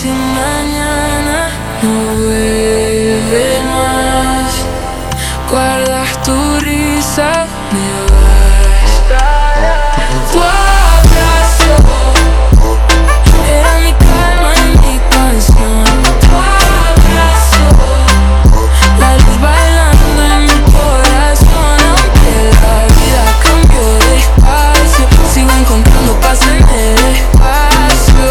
si mañana no vuelve más? Guardas tu risa, me bastará tu abrazo. Era mi calma y mi canción. Tu abrazo, la luz bailando en mi corazón. Aunque la vida cambió de espacio, sigo encontrando paz en el espacio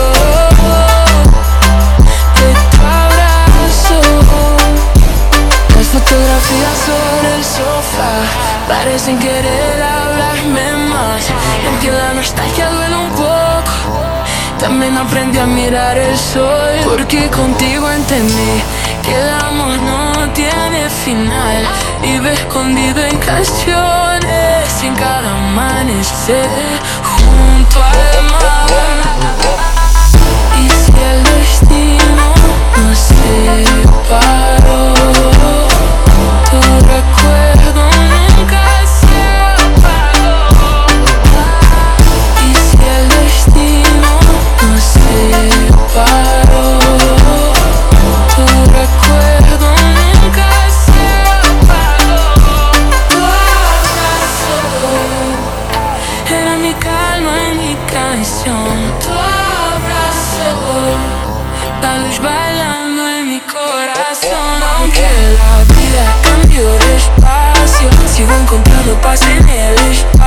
de tu abrazo. Las fotografías sobre el sofá parecen querer hablarme más. Entiendo la nostalgia, duele un poco. También aprendí a mirar el sol, porque contigo entendí que el amor no tiene final. Vive escondido en canciones, en cada amanecer junto al mar. Y si el destino nos separó, tu recuerdo nunca se apagó. Y si el destino nos separó, tu recuerdo nunca se apagó. Tu abrazo era mi calma y mi canción. Tu abrazo, la luz bailando en mi corazón. Aunque la vida cambió de espacio, sigo encontrando paz en el espacio.